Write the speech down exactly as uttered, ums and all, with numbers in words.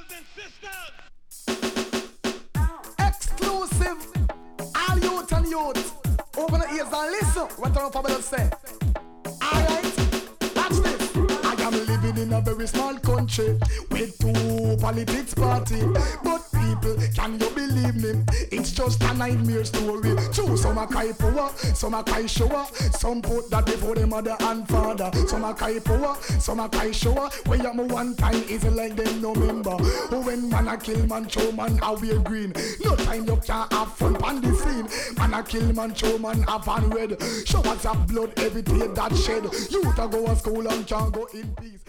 Exclusive. All youth and youth. Open the ears and listen what the Fabulous say. Alright, watch this. I am living in a very small country with two politics party. But people, can you believe me? It's just a nightmare story. True, some a cry power, some a cry shower. Some put that before the mother and father. Some a cry power, some a cry shower. When you am one time, it's like them no member. When man a kill man, show man a wear green. No time you can't have fun on the scene. Man a kill man, show man have on red. Show what's up blood every day that shed. You to go to school and can't go in peace.